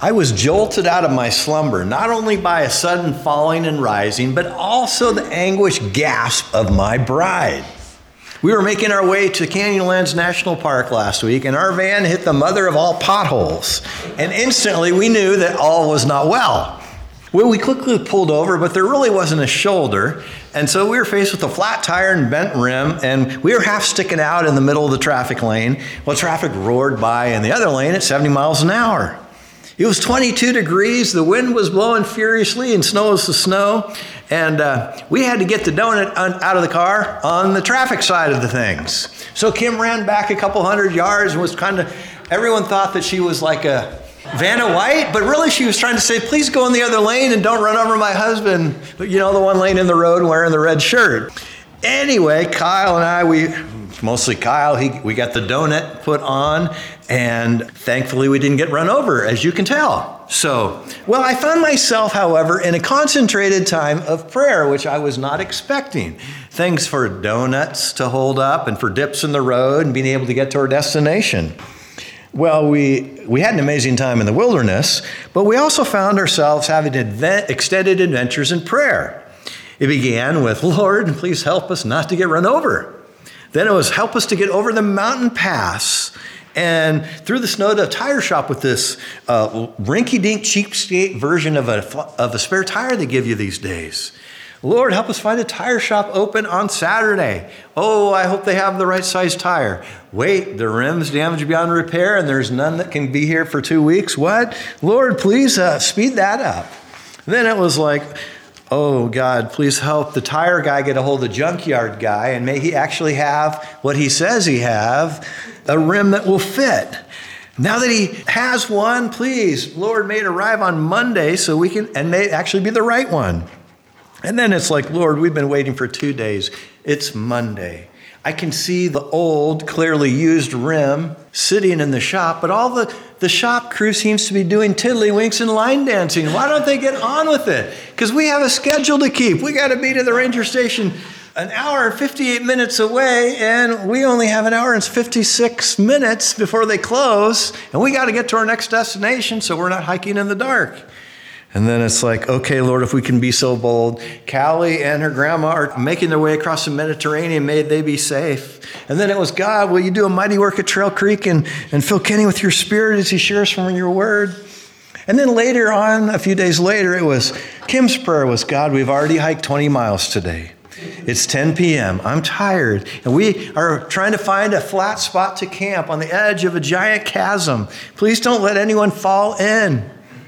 I was jolted out of my slumber, not only by a sudden falling and rising, but also the anguished gasp of my bride. We were making our way to Canyonlands National Park last week, and our van hit the mother of all potholes. And instantly we knew that all was not well. Well, we quickly pulled over, but there really wasn't a shoulder. And so we were faced with a flat tire and bent rim, and we were half sticking out in the middle of the traffic lane. Well, traffic roared by in the other lane at 70 miles an hour. It was 22 degrees, the wind was blowing furiously, and snow was the snow, and we had to get the donut out of the car on the traffic side of the things. So Kim ran back a couple hundred yards and was everyone thought that she was like a Vanna White, but really she was trying to say, please go in the other lane and don't run over my husband, the one lane in the road wearing the red shirt. Anyway, Kyle and I, mostly Kyle, we got the donut put on, and thankfully we didn't get run over, as you can tell. So, I found myself, however, in a concentrated time of prayer, which I was not expecting. Thanks for donuts to hold up and for dips in the road and being able to get to our destination. Well, we had an amazing time in the wilderness, but we also found ourselves having extended adventures in prayer. It began with, Lord, please help us not to get run over. Then it was, help us to get over the mountain pass and through the snow to a tire shop with this rinky-dink cheapskate version of a spare tire they give you these days. Lord, help us find a tire shop open on Saturday. Oh, I hope they have the right size tire. Wait, the rim's damaged beyond repair and there's none that can be here for 2 weeks. What? Lord, please speed that up. Then it was like, oh, God, please help the tire guy get a hold of the junkyard guy, and may he actually have what he says he have, a rim that will fit. Now that he has one, please, Lord, may it arrive on Monday so we can, and may it actually be the right one. And then it's like, Lord, we've been waiting for 2 days. It's Monday. I can see the old, clearly used rim sitting in the shop, but all the shop crew seems to be doing tiddlywinks and line dancing. Why don't they get on with it? Because we have a schedule to keep. We got to be to the ranger station an hour and 58 minutes away, and we only have an hour and 56 minutes before they close, and we got to get to our next destination so we're not hiking in the dark. And then it's like, okay, Lord, if we can be so bold. Callie and her grandma are making their way across the Mediterranean. May they be safe. And then it was, God, will you do a mighty work at Trail Creek and fill Kenny with your spirit as he shares from your word? And then later on, a few days later, it was, Kim's prayer was, God, we've already hiked 20 miles today. It's 10 p.m. I'm tired. And we are trying to find a flat spot to camp on the edge of a giant chasm. Please don't let anyone fall in.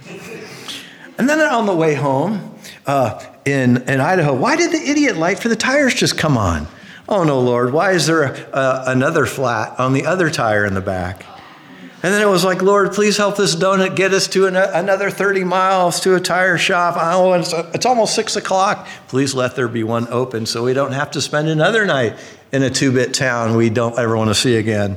And then on the way home in Idaho, why did the idiot light for the tires just come on? Oh, no, Lord, why is there another flat on the other tire in the back? And then it was like, Lord, please help this donut get us to another 30 miles to a tire shop. Oh, it's almost 6 o'clock. Please let there be one open so we don't have to spend another night in a 2-bit town we don't ever want to see again.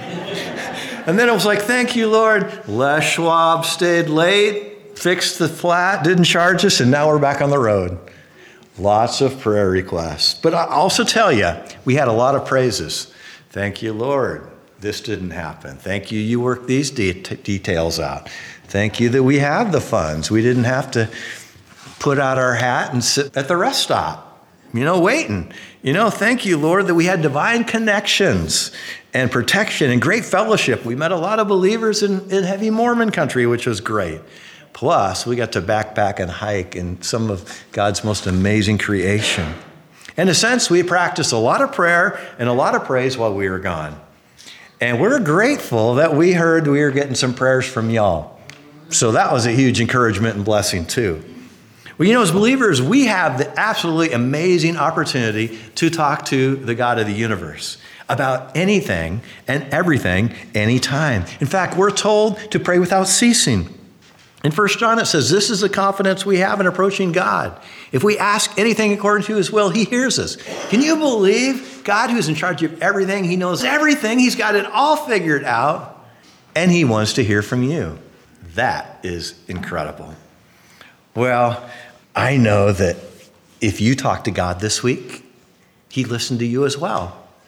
And then it was like, thank you, Lord. Les Schwab stayed late. Fixed the flat, didn't charge us, and now we're back on the road. Lots of prayer requests. But I also tell you, we had a lot of praises. Thank you, Lord. This didn't happen. Thank you, you worked these details out. Thank you that we have the funds. We didn't have to put out our hat and sit at the rest stop, waiting. Thank you, Lord, that we had divine connections and protection and great fellowship. We met a lot of believers in heavy Mormon country, which was great. Plus, we got to backpack and hike in some of God's most amazing creation. In a sense, we practiced a lot of prayer and a lot of praise while we were gone. And we're grateful that we heard we were getting some prayers from y'all. So that was a huge encouragement and blessing too. Well, as believers, we have the absolutely amazing opportunity to talk to the God of the universe about anything and everything, anytime. In fact, we're told to pray without ceasing. In 1 John, it says, this is the confidence we have in approaching God. If we ask anything according to his will, he hears us. Can you believe God, who's in charge of everything, he knows everything, he's got it all figured out, and he wants to hear from you? That is incredible. Well, I know that if you talk to God this week, he listened to you as well.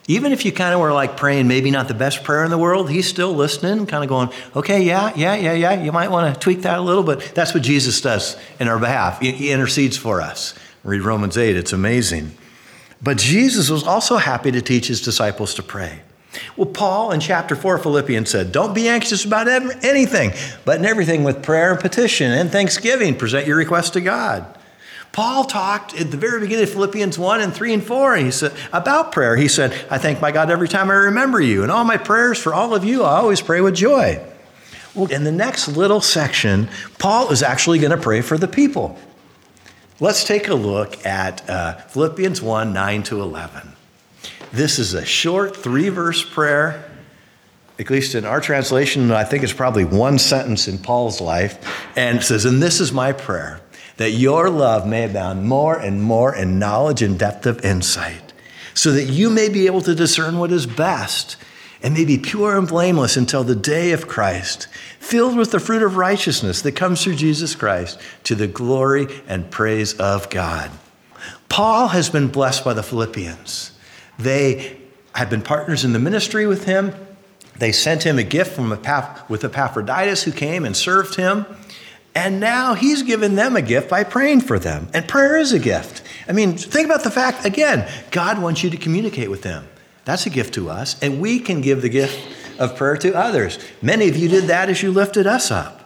Even if you kind of were like praying maybe not the best prayer in the world, he's still listening, kind of going, okay, yeah. You might want to tweak that a little, but that's what Jesus does in our behalf. He intercedes for us. Read Romans 8, it's amazing. But Jesus was also happy to teach his disciples to pray. Well, Paul in chapter 4 of Philippians said, don't be anxious about anything, but in everything with prayer and petition and thanksgiving, present your request to God. Paul talked at the very beginning of Philippians 1 and 3 and 4, and he said about prayer. He said, I thank my God every time I remember you, and all my prayers for all of you, I always pray with joy. Well, in the next little section, Paul is actually going to pray for the people. Let's take a look at Philippians 1, 9 to 11. This is a short 3-verse prayer. At least in our translation, I think it's probably one sentence in Paul's life. And it says, and this is my prayer, that your love may abound more and more in knowledge and depth of insight, so that you may be able to discern what is best and may be pure and blameless until the day of Christ, filled with the fruit of righteousness that comes through Jesus Christ to the glory and praise of God. Paul has been blessed by the Philippians. They have been partners in the ministry with him. They sent him a gift with Epaphroditus, who came and served him. And now he's given them a gift by praying for them. And prayer is a gift. I mean, think about the fact, again, God wants you to communicate with them. That's a gift to us. And we can give the gift of prayer to others. Many of you did that as you lifted us up.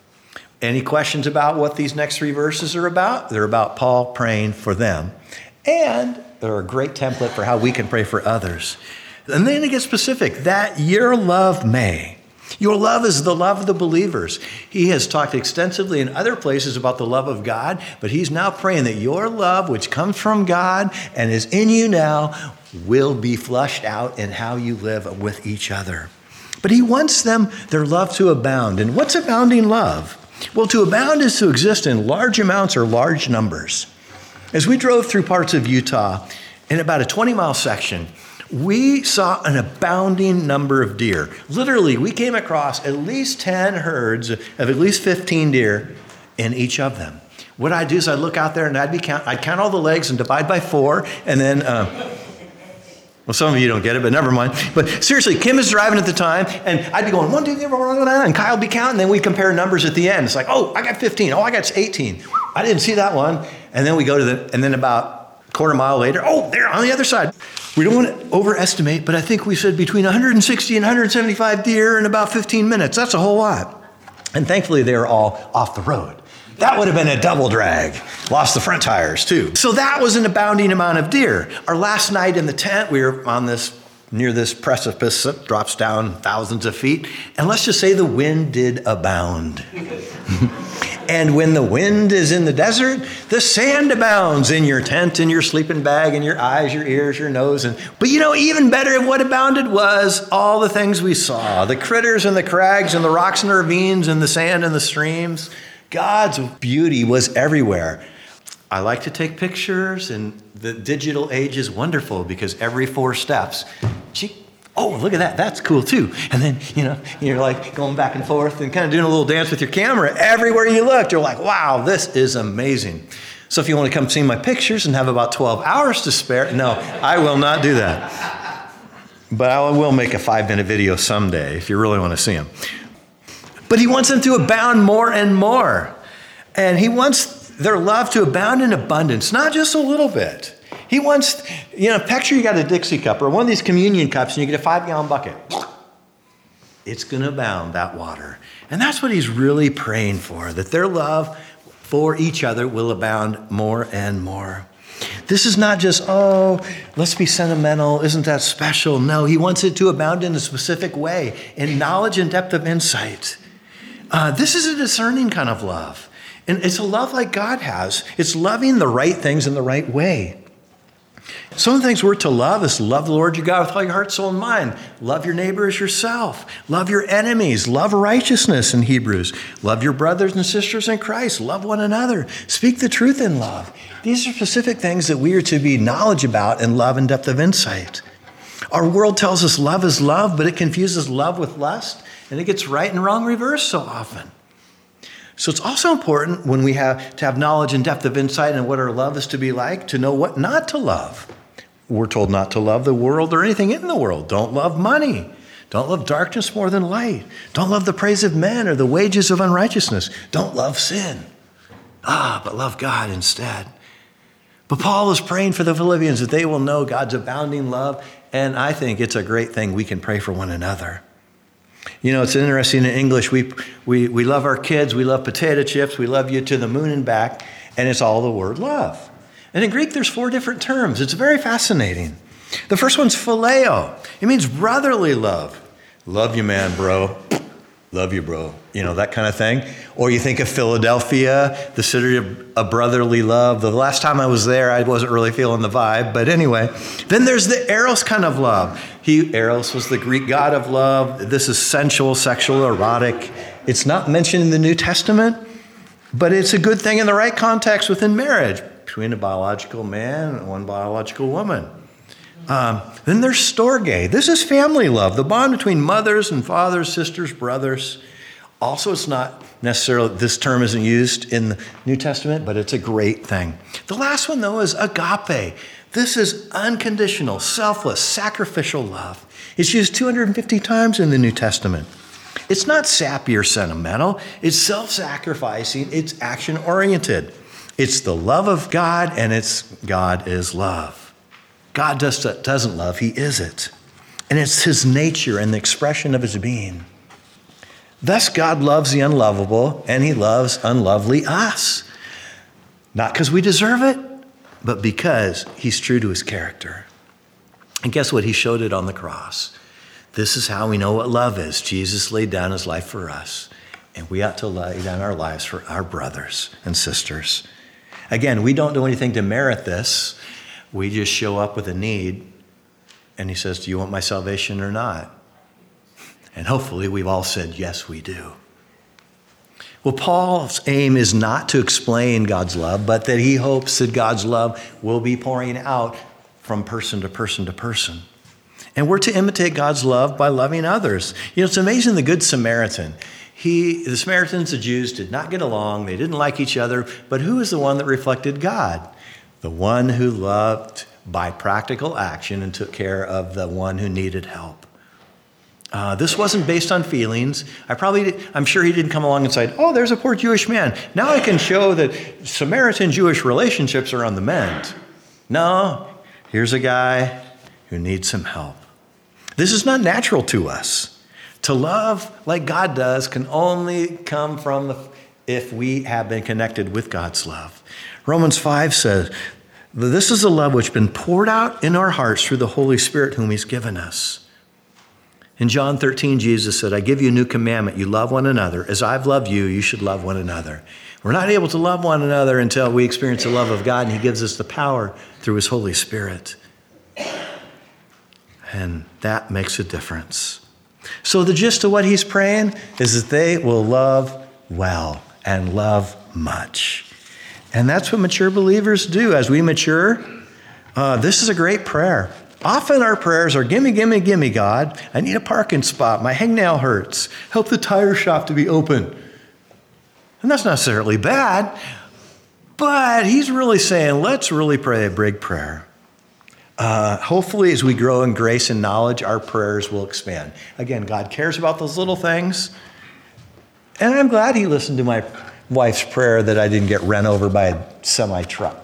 Any questions about what these next 3 verses are about? They're about Paul praying for them. And they're a great template for how we can pray for others. And then it gets specific, that your love may. Your love is the love of the believers. He has talked extensively in other places about the love of God, but he's now praying that your love, which comes from God and is in you now, will be flushed out in how you live with each other. But he wants their love to abound. And what's abounding love? Well, to abound is to exist in large amounts or large numbers. As we drove through parts of Utah, in about a 20-mile section, we saw an abounding number of deer. Literally, we came across at least 10 herds of at least 15 deer in each of them. What I'd do is I'd look out there and I'd count all the legs and divide by 4, and then, well, some of you don't get it, but never mind. But seriously, Kim is driving at the time, and I'd be going 1, 2, 3, 4, 5, and Kyle would be counting, and then we'd compare numbers at the end. It's like, oh, I got 15. Oh, I got 18. I didn't see that one. And then we go and then about a quarter mile later, oh, they're on the other side. We don't want to overestimate, but I think we said between 160 and 175 deer in about 15 minutes. That's a whole lot. And thankfully, they were all off the road. That would have been a double drag. Lost the front tires, too. So that was an abounding amount of deer. Our last night in the tent, we were near this precipice that drops down thousands of feet. And let's just say the wind did abound. And when the wind is in the desert, the sand abounds in your tent, in your sleeping bag, in your eyes, your ears, your nose. But even better, what abounded was all the things we saw. The critters and the crags and the rocks and the ravines and the sand and the streams. God's beauty was everywhere. I like to take pictures, and the digital age is wonderful because every 4 steps, oh, look at that. That's cool too. And then, you're like going back and forth and kind of doing a little dance with your camera. Everywhere you looked, you're like, wow, this is amazing. So if you want to come see my pictures and have about 12 hours to spare, no, I will not do that. But I will make a 5-minute video someday if you really want to see them. But he wants them to abound more and more. And he wants their love to abound in abundance, not just a little bit. He wants, picture you got a Dixie cup or one of these communion cups and you get a 5-gallon bucket. It's going to abound, that water. And that's what he's really praying for, that their love for each other will abound more and more. This is not just, let's be sentimental. Isn't that special? No, he wants it to abound in a specific way, in knowledge and depth of insight. This is a discerning kind of love. And it's a love like God has. It's loving the right things in the right way. Some of the things we're to love is love the Lord your God with all your heart, soul, and mind. Love your neighbor as yourself. Love your enemies. Love righteousness in Hebrews. Love your brothers and sisters in Christ. Love one another. Speak the truth in love. These are specific things that we are to be knowledge about in love and depth of insight. Our world tells us love is love, but it confuses love with lust, and it gets right and wrong reversed so often. So it's also important when we have to have knowledge and depth of insight and what our love is to be like, to know what not to love. we're told not to love the world or anything in the world. Don't love money. Don't love darkness more than light. Don't love the praise of men or the wages of unrighteousness. Don't love sin. But love God instead. But Paul is praying for the Philippians that they will know God's abounding love. And I think it's a great thing we can pray for one another. You know, it's interesting in English, we love our kids, we love potato chips, we love you to the moon and back, and it's all the word love. And in Greek, there's 4 different terms. It's very fascinating. The first one's phileo. It means brotherly love. Love you, man, bro. Love you, bro. You know, that kind of thing. Or you think of Philadelphia, the city of brotherly love. The last time I was there, I wasn't really feeling the vibe. But anyway, then there's the eros kind of love. Eros was the Greek god of love. This is sensual, sexual, erotic. It's not mentioned in the New Testament, but it's a good thing in the right context within marriage between a biological man and one biological woman. Then there's storge. This is family love, the bond between mothers and fathers, sisters, brothers. Also, it's not necessarily, this term isn't used in the New Testament, but it's a great thing. The last one, though, is agape. This is unconditional, selfless, sacrificial love. It's used 250 times in the New Testament. It's not sappy or sentimental. It's self-sacrificing. It's action-oriented. It's the love of God, and it's God is love. God doesn't love, he is it. And it's his nature and the expression of his being. Thus, God loves the unlovable, and he loves unlovely us. Not because we deserve it, but because he's true to his character. And guess what? He showed it on the cross. This is how we know what love is. Jesus laid down his life for us, and we ought to lay down our lives for our brothers and sisters. Again, we don't do anything to merit this. We just show up with a need, and he says, do you want my salvation or not? And hopefully we've all said, yes, we do. Well, Paul's aim is not to explain God's love, but that he hopes that God's love will be pouring out from person to person to person. And we're to imitate God's love by loving others. You know, it's amazing, the Good Samaritan. The Samaritans, the Jews, did not get along. They didn't like each other. But who is the one that reflected God? The one who loved by practical action and took care of the one who needed help. This wasn't based on feelings. I'm sure he didn't come along and say, oh, there's a poor Jewish man. Now I can show that Samaritan-Jewish relationships are on the mend. No, here's a guy who needs some help. This is not natural to us. To love like God does can only come from if we have been connected with God's love. Romans 5 says, this is a love which has been poured out in our hearts through the Holy Spirit whom he's given us. In John 13, Jesus said, I give you a new commandment. You love one another. As I've loved you, you should love one another. We're not able to love one another until we experience the love of God, and he gives us the power through his Holy Spirit. And that makes a difference. So the gist of what he's praying is that they will love well and love much. And that's what mature believers do. As we mature, this is a great prayer. Often our prayers are, gimme, gimme, gimme, God. I need a parking spot. My hangnail hurts. Help the tire shop to be open. And that's not necessarily bad, but he's really saying, let's really pray a big prayer. Hopefully, as we grow in grace and knowledge, our prayers will expand. Again, God cares about those little things. And I'm glad he listened to my wife's prayer that I didn't get run over by a semi-truck.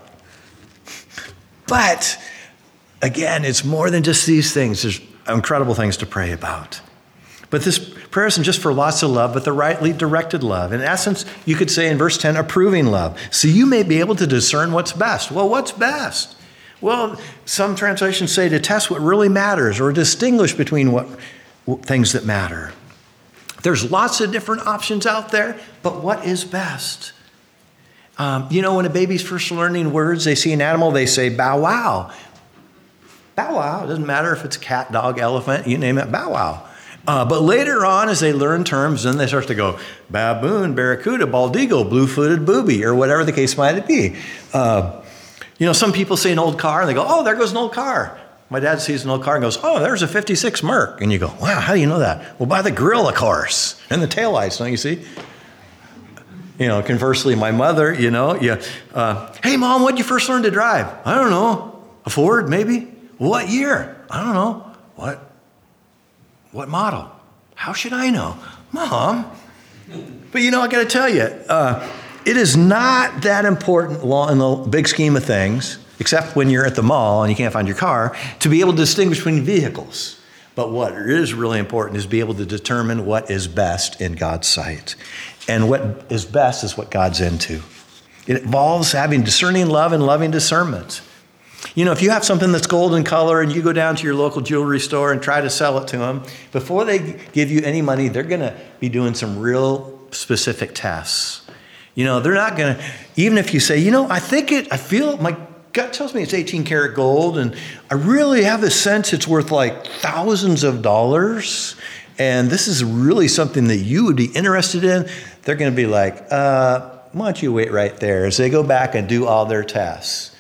But again, it's more than just these things. There's incredible things to pray about. But this prayer isn't just for lots of love, but the rightly directed love. In essence, you could say in verse 10, approving love. So you may be able to discern what's best. Well, what's best? Well, some translations say to test what really matters or distinguish between what things that matter. There's lots of different options out there, but what is best? When a baby's first learning words, they see an animal, they say, bow wow. Bow wow. It doesn't matter if it's cat, dog, elephant, you name it, bow wow. But later on, as they learn terms, then they start to go baboon, barracuda, bald eagle, blue-footed booby, or whatever the case might be. Some people see an old car and they go, oh, there goes an old car. My dad sees an old car and goes, oh, there's a 56 Merc. And you go, wow, how do you know that? Well, by the grill, of course, and the taillights, don't you see? Conversely, my mother, hey, Mom, what'd you first learn to drive? I don't know. A Ford, maybe? What year? I don't know. What model? How should I know? Mom. But I got to tell you, it is not that important in the big scheme of things, except when you're at the mall and you can't find your car, to be able to distinguish between vehicles. But what is really important is be able to determine what is best in God's sight. And what is best is what God's into. It involves having discerning love and loving discernment. If you have something that's gold in color and you go down to your local jewelry store and try to sell it to them, before they give you any money, they're going to be doing some real specific tests. They're not going to, even if you say, my gut tells me it's 18 karat gold, and I really have a sense it's worth like thousands of dollars, and this is really something that you would be interested in, they're going to be like, why don't you wait right there as they go back and do all their tests.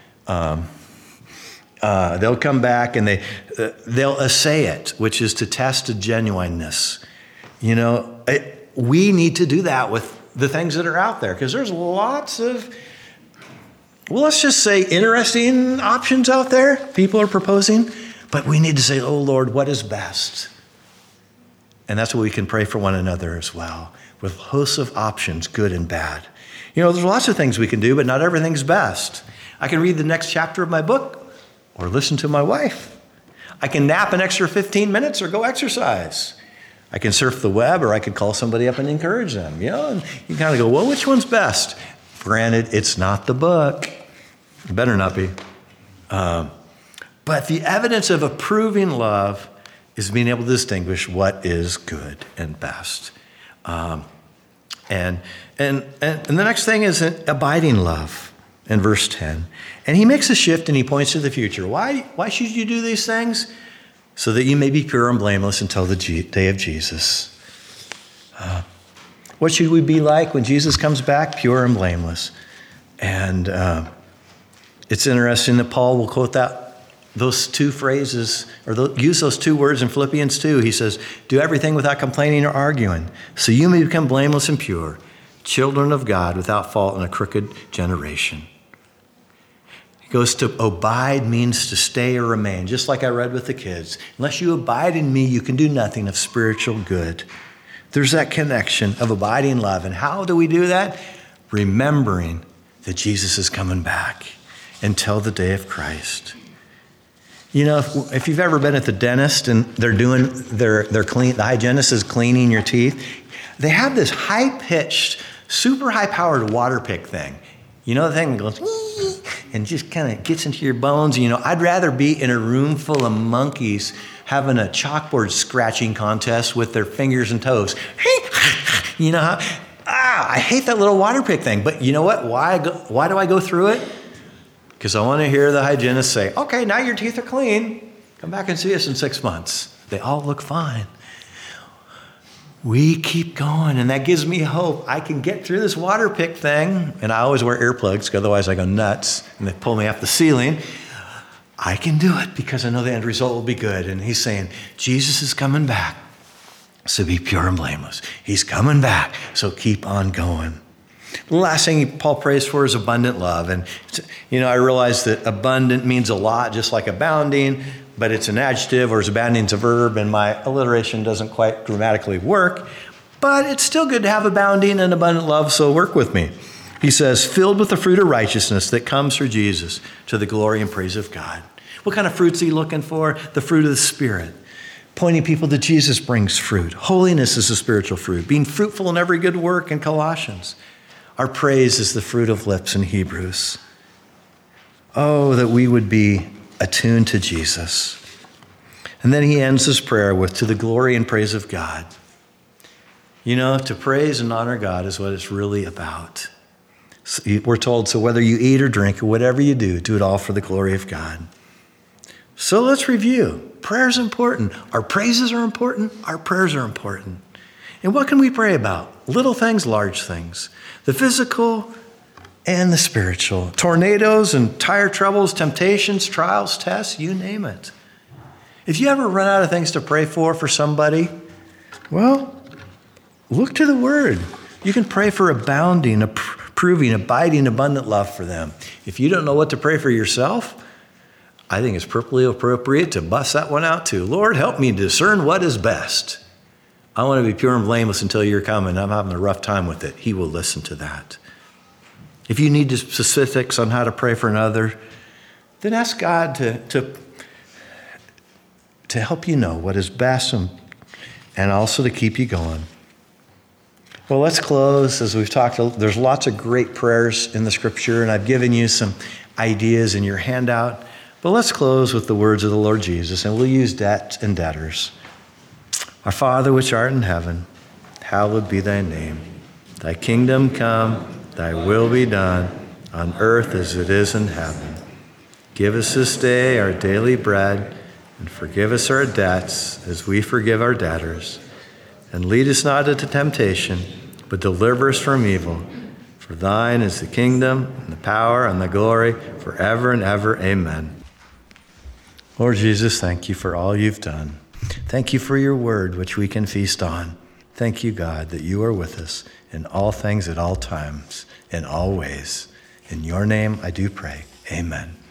They'll come back and they'll assay it, which is to test the genuineness. We need to do that with the things that are out there, because there's lots of, let's just say interesting options out there people are proposing, but we need to say, oh Lord, what is best? And that's what we can pray for one another as well, with hosts of options, good and bad. There's lots of things we can do, but not everything's best. I can read the next chapter of my book or listen to my wife. I can nap an extra 15 minutes or go exercise. I can surf the web, or I could call somebody up and encourage them. And you kind of go, well, which one's best? Granted, it's not the book. It better not be. But the evidence of approving love is being able to distinguish what is good and best. And the next thing is an abiding love in verse 10. And he makes a shift and he points to the future. Why should you do these things? So that you may be pure and blameless until the day of Jesus. What should we be like when Jesus comes back? Pure and blameless. And it's interesting that Paul will quote those two phrases, or use those two words in Philippians 2. He says, do everything without complaining or arguing, so you may become blameless and pure, children of God without fault in a crooked generation. He goes to abide means to stay or remain, just like I read with the kids. Unless you abide in me, you can do nothing of spiritual good. There's that connection of abiding love. And how do we do that? Remembering that Jesus is coming back until the day of Christ. If you've ever been at the dentist and they're doing they're clean, the hygienist is cleaning your teeth, they have this high-pitched, super high-powered water pick thing. The thing that goes and just kind of gets into your bones. I'd rather be in a room full of monkeys having a chalkboard scratching contest with their fingers and toes. I hate that little water pick thing. But you know what? Why do I go through it? Because I want to hear the hygienist say, okay, now your teeth are clean. Come back and see us in 6 months. They all look fine. We keep going, and that gives me hope. I can get through this water pick thing, and I always wear earplugs, because otherwise I go nuts, and they pull me off the ceiling. I can do it because I know the end result will be good. And he's saying, Jesus is coming back, so be pure and blameless. He's coming back, so keep on going. The last thing Paul prays for is abundant love. And, I realize that abundant means a lot, just like abounding, but it's an adjective, or abounding is a verb, and my alliteration doesn't quite grammatically work. But it's still good to have abounding and abundant love, so work with me. He says, filled with the fruit of righteousness that comes through Jesus to the glory and praise of God. What kind of fruit's he looking for? The fruit of the Spirit. Pointing people to Jesus brings fruit. Holiness is a spiritual fruit. Being fruitful in every good work in Colossians. Our praise is the fruit of lips in Hebrews. Oh, that we would be attuned to Jesus. And then he ends his prayer with, to the glory and praise of God. To praise and honor God is what it's really about. We're told, so whether you eat or drink or whatever you do it all for the glory of God. So let's review. Prayer is important. Our praises are important. Our prayers are important. And what can we pray about? Little things, large things. The physical and the spiritual. Tornadoes and tire troubles, temptations, trials, tests, you name it. If you ever run out of things to pray for somebody, well, look to the Word. You can pray for abounding, approving, abiding, abundant love for them. If you don't know what to pray for yourself, I think it's perfectly appropriate to bust that one out too. Lord, help me discern what is best. I want to be pure and blameless until you're coming. I'm having a rough time with it. He will listen to that. If you need specifics on how to pray for another, then ask God to help you know what is best and also to keep you going. Well, let's close. As we've talked, there's lots of great prayers in the scripture, and I've given you some ideas in your handout. But let's close with the words of the Lord Jesus, and we'll use debt and debtors. Our Father, which art in heaven, hallowed be thy name. Thy kingdom come, thy will be done, on earth as it is in heaven. Give us this day our daily bread, and forgive us our debts as we forgive our debtors. And lead us not into temptation, but deliver us from evil. For thine is the kingdom, and the power, and the glory, forever and ever. Amen. Lord Jesus, thank you for all you've done. Thank you for your word, which we can feast on. Thank you, God, that you are with us in all things at all times, in all ways. In your name I do pray. Amen.